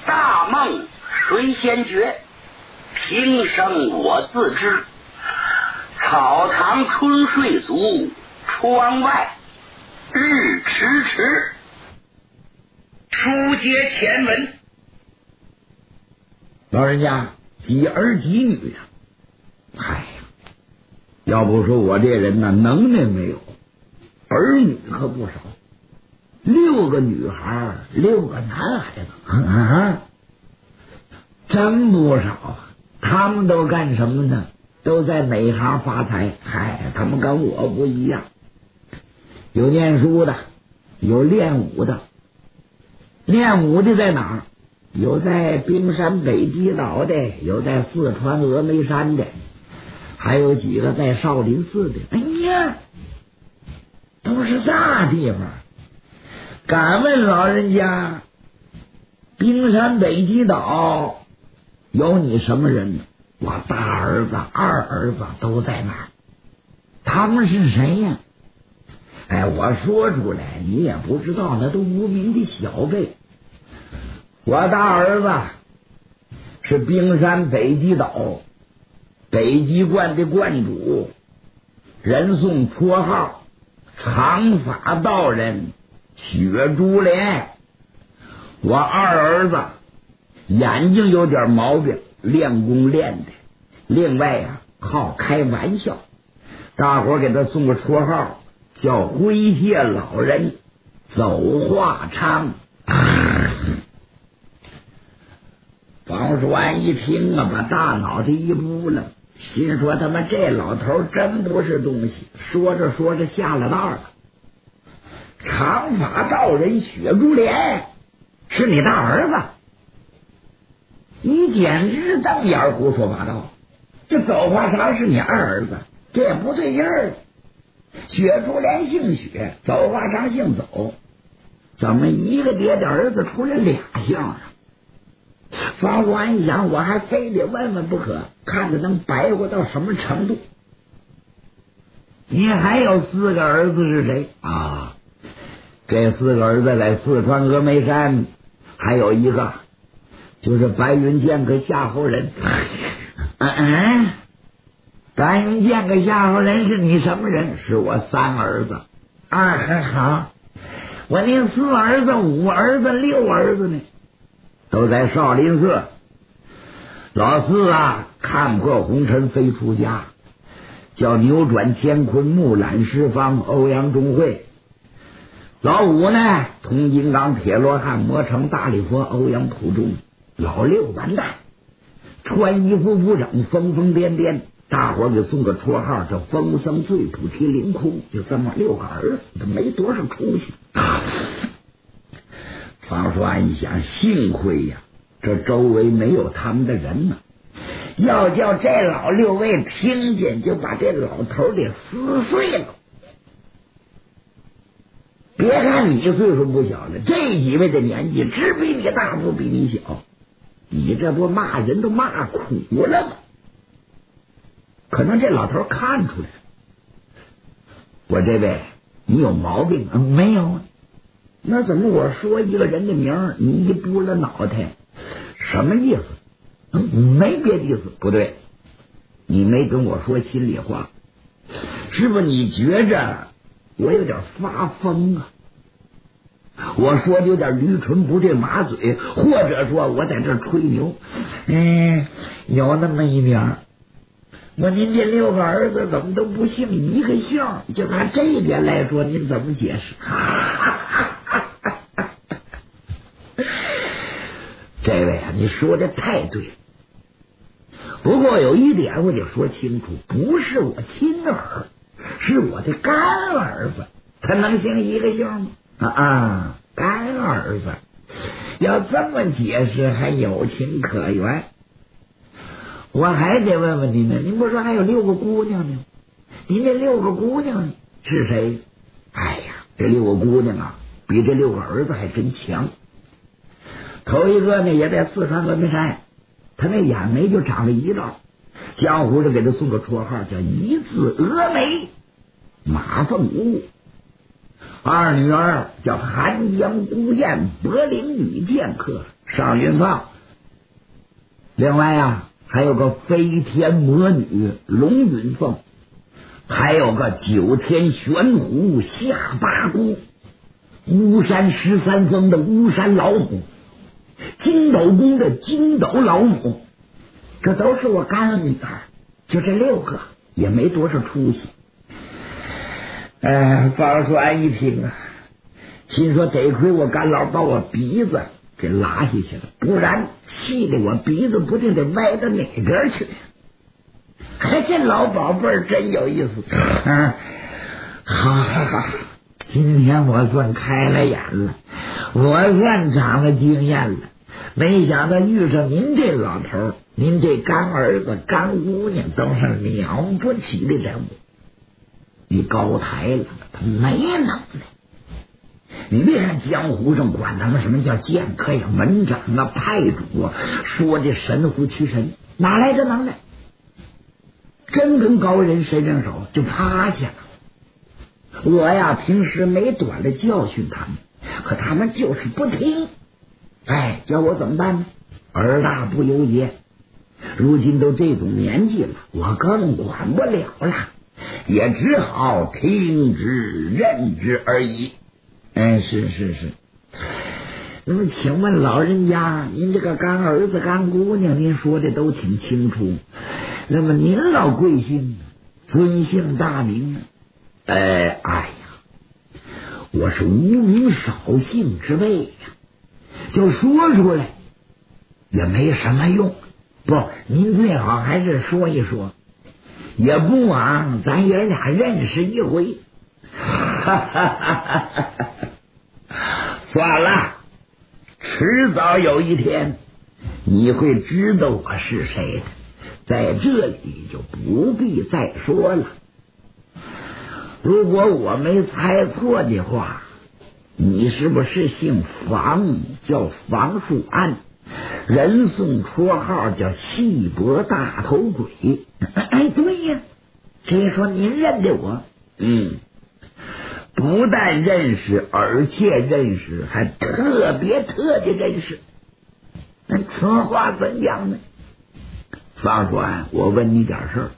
大梦谁先觉？平生我自知。草堂春睡足，窗外日迟迟。书接前文， 老人家几儿几女呀？嗨呀，要不说我这人呢，能耐没有，儿女可不少，6个女孩，6个男孩子啊，真不少啊！他们都干什么呢？都在哪行发财？嗨，他们跟我不一样，有念书的，有练武的。练武的在哪儿？有在冰山北极岛的，有在四川峨眉山的，还有几个在少林寺的。哎呀，都是大地方。敢问老人家，冰山北极岛有你什么人呢？我大儿子、二儿子都在那儿。他们是谁呀？哎，我说出来你也不知道，那都无名的小辈。我大儿子是冰山北极岛北极观的观主，人送绰号长发道人雪珠莲。我二儿子眼睛有点毛病，练功练的，另外呀好开玩笑，大伙给他送个绰号叫诙谐老人走话长。方叔安一听啊，把大脑袋一扑棱，心说他妈这老头真不是东西。说着说着下了道了。长发道人雪珠莲是你大儿子？你简直瞪眼胡说八道。这走话长是你二儿子，这也不对劲儿。雪珠莲姓雪，走话长姓走，怎么一个爹的儿子出来俩姓啊？方叔安一想，我还非得问问不可，看着能白活到什么程度。你还有4个儿子是谁啊？这4个儿子在四川峨眉山，还有一个就是白云剑客夏侯仁。白云剑客夏侯仁是你什么人？是我3儿子。很好，我那4儿子、5儿子、6儿子呢？都在少林寺。老四啊，看破红尘非出家，叫扭转乾坤木兰十方欧阳中会。老5呢，铜金刚铁罗汉魔成大力佛欧阳普中。老6完蛋，穿衣服不整，疯疯癫癫，大伙给送个绰号叫疯僧醉菩提凌空。就这么6个儿子，他没多少出息。方叔安一想，幸亏呀，这周围没有他们的人呢，要叫这老6位听见，就把这老头给撕碎了。别看你岁数不小了，这几位的年纪只比你大不比你小，你这不骂人都骂苦了吗？可能这老头看出来了，我这位你有毛病啊？没有啊。那怎么我说一个人的名你一拨了脑袋，什么意思？没别的意思。不对，你没跟我说心里话，是不是你觉着我有点发疯啊？我说的有点驴唇不对马嘴，或者说我在这吹牛，有那么一点。我您这6个儿子怎么都不姓一个姓？就拿这点来说，您怎么解释？这位啊，你说的太对了。不过有一点我得说清楚，不是我亲儿，是我的干儿子。他能姓一个姓吗？干儿子。要这么解释还有情可原。我还得问问您呢，您不说还有6个姑娘呢？您这6个姑娘是谁？哎呀，这6个姑娘啊，比这6个儿子还真强。头一个呢，也在四川峨眉山，他那眼眉就长了一道，江湖上给他送个绰号叫一字峨眉马凤屋。 二女儿叫寒江孤雁，柏林女剑客尚云放。另外啊，还有个飞天魔女龙云凤，还有个九天玄狐下八姑，巫山13峰的巫山老母，筋斗宫的筋斗老母，这都是我干女儿。就这6个，也没多少出息。方栓一听啊，心说得亏我干老把我鼻子给拉下去了，不然气得我鼻子不定得歪到哪边去。这老宝贝儿真有意思。好，今天我算开了眼了，我算长了经验了。没想到遇上您这老头，您这干儿子干姑娘都是了不起的人物。你高抬了，他没能耐。你别看江湖上管他们什么叫剑客呀、门长啊、派主啊，说的神乎其神，哪来的能耐？真跟高人伸上手就趴下了。我呀，平时没短的教训他们，可他们就是不听。叫我怎么办呢？儿大不由爷。如今都这种年纪了，我更管不了了，也只好听之任之而已。是。那么请问老人家，您这个干儿子干姑娘您说的都挺清楚，那么您老贵姓尊姓大名呢？我是无名少姓之辈呀，就说出来也没什么用。不，您最好还是说一说，也不枉咱爷俩认识一回。算了，迟早有一天你会知道我是谁的，在这里就不必再说了。如果我没猜错的话，你是不是姓房，叫房树安，人送绰号叫细脖大头鬼？对呀，这说您认得我。不但认识，而且认识，还特别的认识。此话怎讲呢？方栓，我问你点事儿。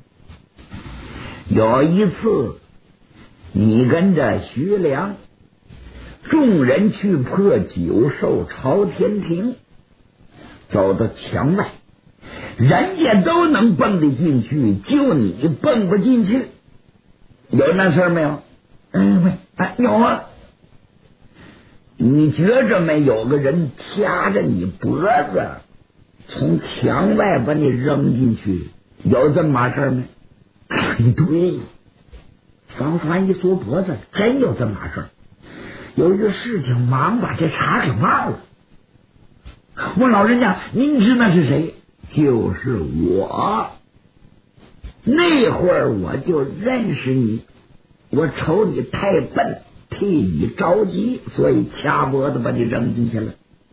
有一次你跟着徐良众人去破九兽朝天庭，走到墙外，人家都能蹦得进去，就你蹦不进去，有那事儿没有？有啊。你觉着没有个人掐着你脖子从墙外把你扔进去，有这么码事没？对，方栓一缩脖子，真有这么码事。由于事情忙，把这茬给忘了。问老人家，您知道是谁？就是我。那会儿我就认识你，我瞅你太笨，替你着急，所以掐脖子把你扔进去了。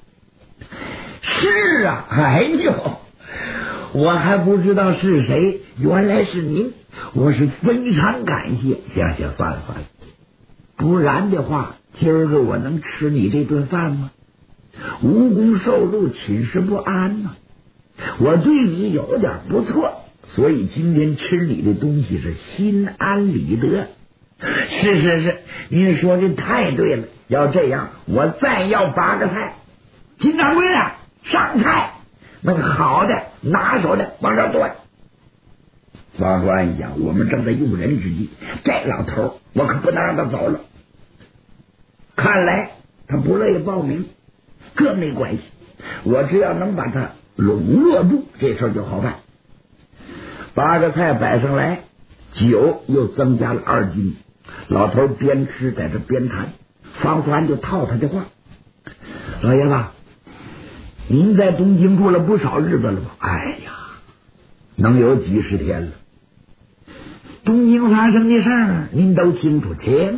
是啊，我还不知道是谁，原来是您，我是非常感谢。行，算了，不然的话，今儿个我能吃你这顿饭吗？无功受禄，寝食不安呢。我对你有点不错，所以今天吃你的东西是心安理得。是，您说的太对了。要这样，我再要8个菜。金掌柜的，上菜，那个好的拿手的往这端。方栓一想，我们正在用人之际，这老头我可不能让他走了。看来他不乐意报名，这没关系，我只要能把他笼络住，这事就好办。8个菜摆上来，酒又增加了2斤。老头边吃在这边谈，方栓就套他的话：老爷子，您在东京住了不少日子了吧？能有几十天了。东京发生的事儿您都清楚，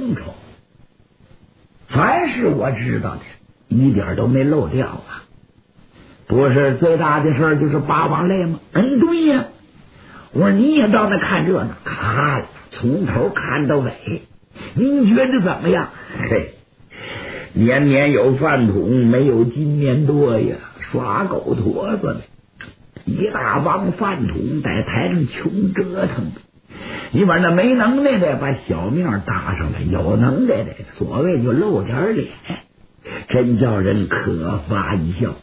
凡是我知道的一点都没漏掉啊。不是最大的事儿就是八王泪吗？对呀。我说你也到那看热闹，看了从头看到尾， 您觉得怎么样？嘿，年年有饭桶，没有今年多呀，耍狗坨子呢。一大帮饭桶在台上穷折腾，你把那没能耐的把小面搭上来，有能耐的所谓就露点脸，真叫人可发一笑。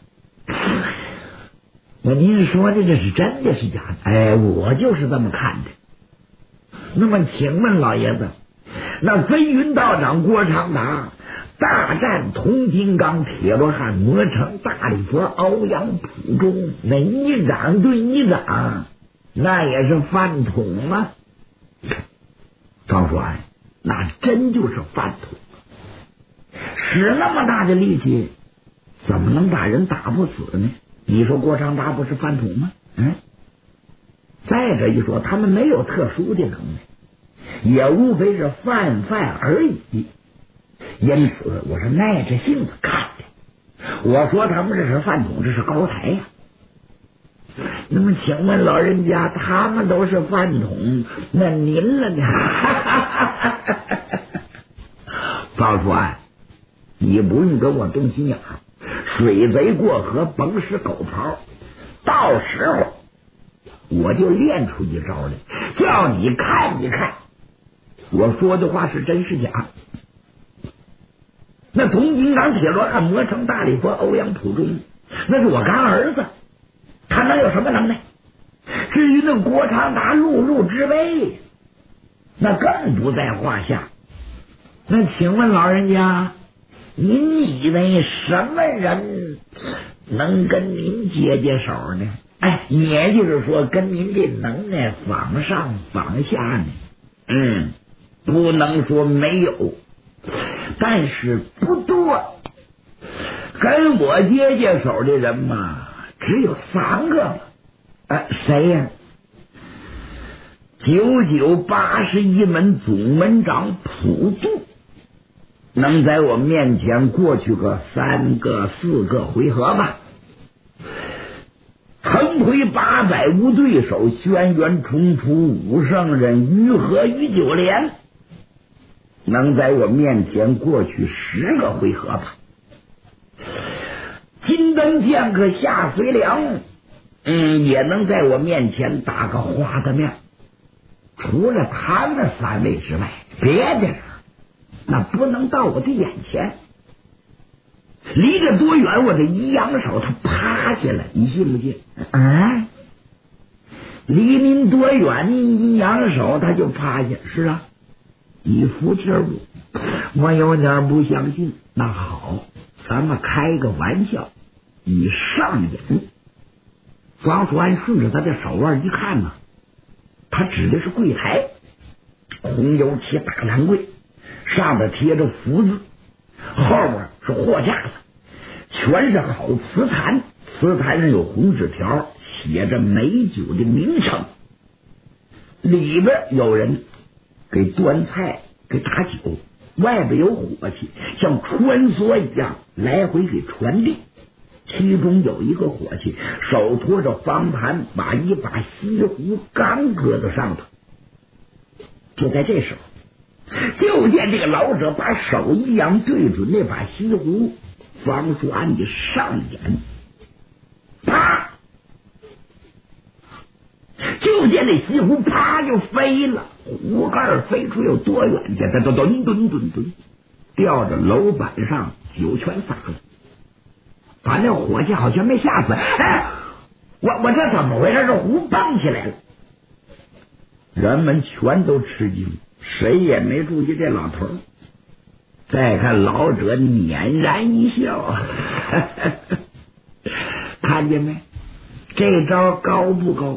那您说的这是真的是假的？哎，我就是这么看的。那么请问老爷子，那飞云道长郭长达大战铜金刚、铁罗汉、魔城、大力佛、欧阳普中，那一掌对一掌，那也是饭桶吗？张说哎，那真就是饭桶，使那么大的力气，怎么能把人打不死呢？你说郭长达不是饭桶吗？再者一说，他们没有特殊的能耐，也无非是泛泛而已。因此我是耐着性子看的。我说他们这是饭桶，这是高台呀。那么请问老人家，他们都是饭桶，那您了呢？方说你不用跟我动心眼儿，水贼过河甭使狗刨，到时候我就练出一招来，叫你看一看我说的话是真是假。那铜金刚、铁罗汉、魔城、大力佛、欧阳普中，那是我干儿子，他能有什么能耐？至于那郭长达碌碌之威，那更不在话下。那请问老人家，您以为什么人能跟您接接手呢？也就是说跟您这能耐仿上仿下呢？不能说没有，但是不多。跟我接接手的人嘛，只有3个。谁呀？9981门总门长普渡，能在我面前过去个3个4个回合吧。横推800无对手，轩辕重出5圣人，于和于九连，能在我面前过去10个回合吧。金灯剑客夏随良，也能在我面前打个花的面。除了他们3位之外，别的人那不能到我的眼前。离着多远，我这一扬手，他趴下来，你信不信？离您多远，您一扬手，他就趴下。是啊，你服气不？我有点不相信。那好，咱们开个玩笑，以上瘾。庄福安顺着他的手腕一看呢，他指的是柜台，红油漆大蓝柜，上面贴着福字，后面是货架子，全是好瓷坛，瓷坛上有红纸条，写着美酒的名称，里边有人给端菜给打酒，外边有火气像穿梭一样来回给传递。其中有一个伙计手托着方盘，把一把西湖刚搁到上头。就在这时候，就见这个老者把手一扬，对准那把西湖，方叔安的上眼，啪！就见那西湖啪就飞了，壶盖飞出有多远去？它都吨吨吨吨掉着楼板上，酒全洒了。把那伙计好像没吓死。我这怎么回事？这壶蹦起来了。人们全都吃惊，谁也没注意这老头。再看老者捻然一笑，看见没？这招高不高？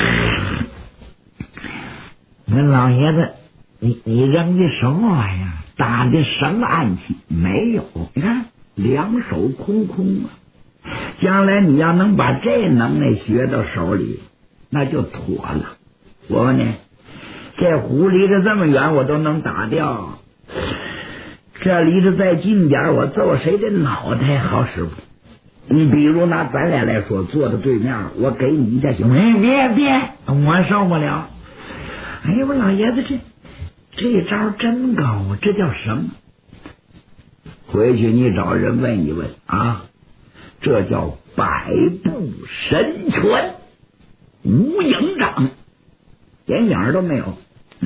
那老爷子，你扔的什么玩意儿？打的什么暗器？没有，你看两手空空啊！将来你要能把这能耐学到手里，那就妥了。我问你，这壶离着这么远我都能打掉，这离着再近点我揍谁的脑袋好使不？你比如拿咱俩来说，坐在对面，我给你一下行吗？别，我受不了。哎呦，我老爷子这招真高啊！这叫什么？回去你找人问一问啊，这叫百步神拳，无影掌，连影儿都没有。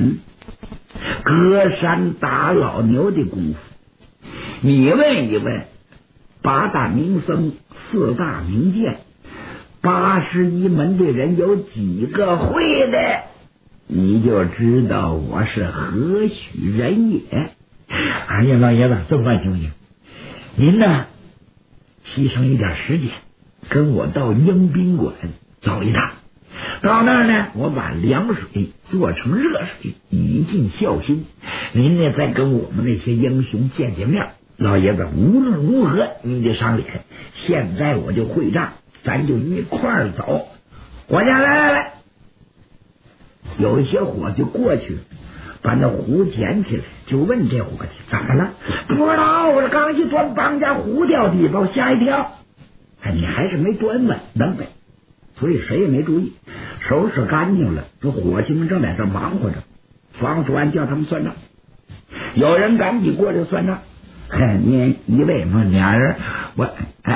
隔山打老牛的功夫，你问一问八大名僧、四大名剑、81门的人有几个会的，你就知道我是何许人也。哎呀，老爷子，这么办行不行？您呢，牺牲一点时间，跟我到迎宾馆走一趟。到那儿呢，我把凉水做成热水，以尽孝心。您呢，再跟我们那些英雄见面。老爷子，无论如何你得赏脸。现在我就会账，咱就一块儿走。伙计，来，有一些伙计过去把那壶捡起来，就问这伙计怎么了？不知道，我这刚一端，帮家壶掉地，把我吓一跳。你还是没端稳当呗。所以谁也没注意，收拾干净了，这伙计们正在这忙活着。房主安叫他们算账，有人赶紧过来算账。您一位嘛，俩人，我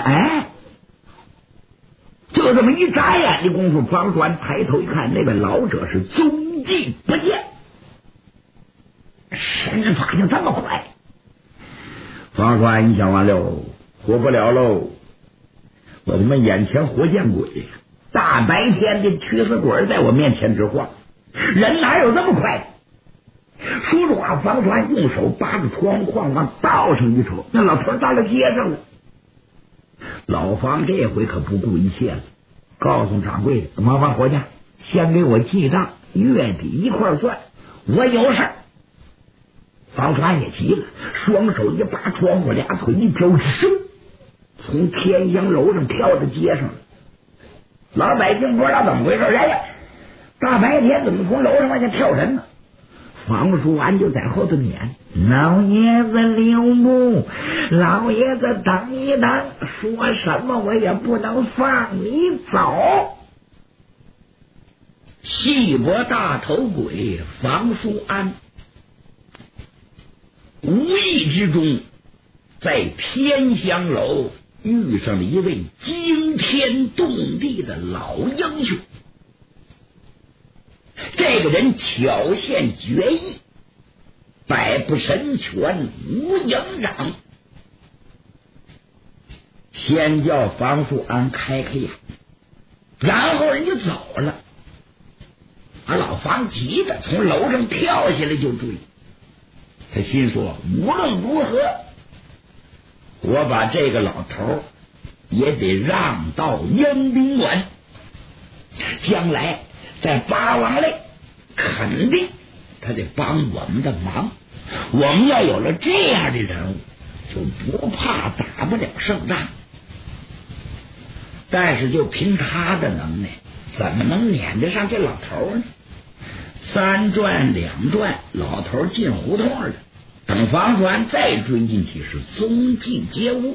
就这么一眨眼的功夫，房主安抬头一看，那位老者是踪迹不见。身法就这么快，房主安一想完了，活不了喽，我他妈眼前活见鬼。大白天的驱死鬼在我面前直晃，人哪有这么快？说着话，房传用手扒着窗框往道上一瞅，那老头到了街上了。老房这回可不顾一切了，告诉掌柜的，麻烦伙计先给我记账，月底一块算，我有事。房传也急了，双手一扒窗户，俩腿一飘，从天香楼上跳到街上了。老百姓不知道怎么回事，大白天怎么从楼上往下跳人呢？房叔安就在后头撵，老爷子留步，老爷子等一等，说什么我也不能放你走。细脖大头鬼房叔安无意之中在天香楼遇上了一位惊天动地的老英雄。这个人巧现绝艺，百步神拳无影掌，先叫房叔安开眼，然后人就走了。老房急的从楼上跳下来就追，他心说无论如何我把这个老头也得让到迎宾馆，将来在八王类肯定他得帮我们的忙。我们要有了这样的人物，就不怕打不了胜仗。但是就凭他的能耐，怎么能撵得上这老头呢？3转2转，老头进胡同了。等房船再追进去，是踪迹皆无，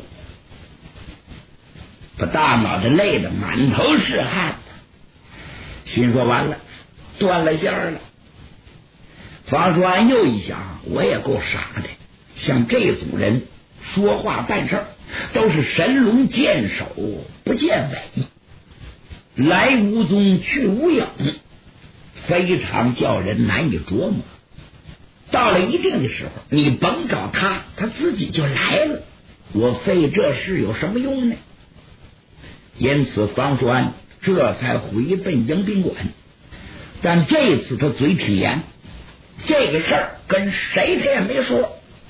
把大脑袋累得满头是汗，心说完了，断了线了。房船又一想，我也够傻的，像这组人说话办事都是神龙见首不见尾，来无踪去无影，非常叫人难以琢磨。到了一定的时候，你甭找他，他自己就来了，我费这事有什么用呢？因此房叔安这才回奔迎宾馆。但这次他嘴挺严，这个事儿跟谁他也没说。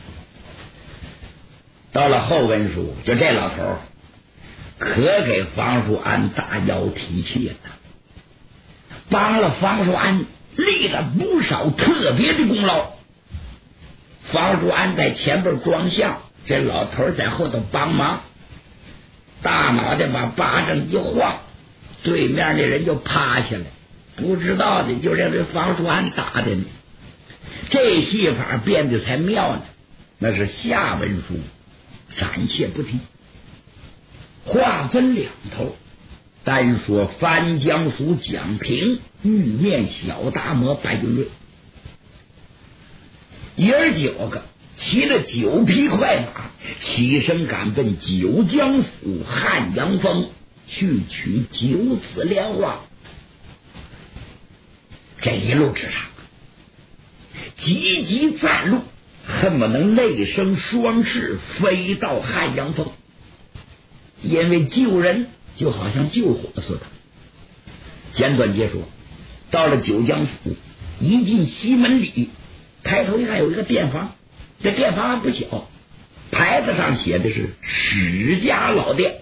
到了后文书，就这老头可给房叔安大腰提气了，帮了房叔安立了不少特别的功劳。房叔安在前边装相，这老头在后头帮忙，大脑袋把巴掌一晃，对面那人就趴下来，不知道的就认为房叔安打的呢。这戏法变得才妙呢，那是下文书，暂且不提。话分两头，单说翻江苏蒋平玉面小达摩白云瑞。 19个骑着9匹快马，起身赶奔九江府汉阳峰去取九子莲花。这一路之上，急急赞路，恨不能累生双翅飞到汉阳峰。因为救人就好像救火似的。简短结说，到了九江府，一进西门里，抬头一看有一个店房，这店房还不小，牌子上写的是史家老店。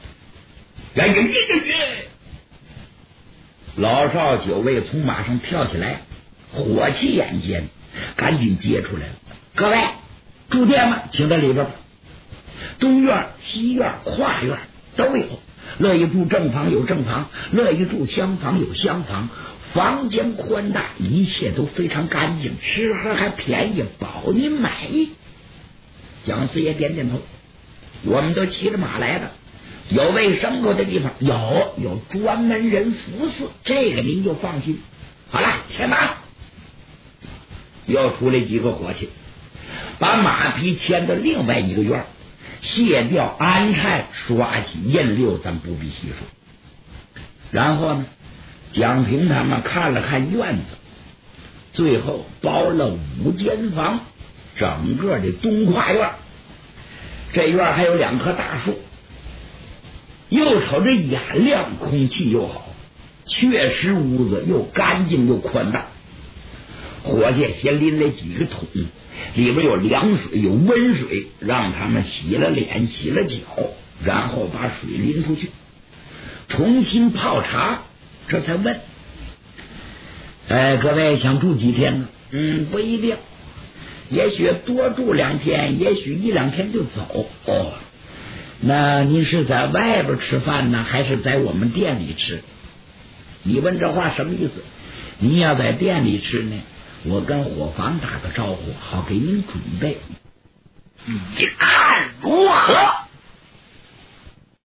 老少9位从马上跳起来，火气眼尖，赶紧接出来了。各位住店吗？请到里边吧。东院、西院、跨院都有，乐意住正房有正房，乐意住厢房有厢房，房间宽大，一切都非常干净，吃喝还便宜，保您满意。蒋四爷点点头，我们都骑着马来的，有喂牲口的地方，有专门人服侍，这个您就放心。好了，牵马。又出来几个伙计，把马匹牵到另外一个院，卸掉鞍钗，刷起印溜，咱不必细说。然后呢，蒋平他们看了看院子，最后包了5间房，整个的东跨院。这院还有2棵大树，又瞅着眼亮，空气又好，确实屋子又干净又宽大。伙计先拎来几个桶，里边有凉水有温水，让他们洗了脸洗了脚，然后把水拎出去重新泡茶，这才问各位想住几天呢？不一定，也许多住2天，也许1、2天就走。那您是在外边吃饭呢，还是在我们店里吃？你问这话什么意思？您要在店里吃呢，我跟伙房打个招呼，好给您准备。 你看如何？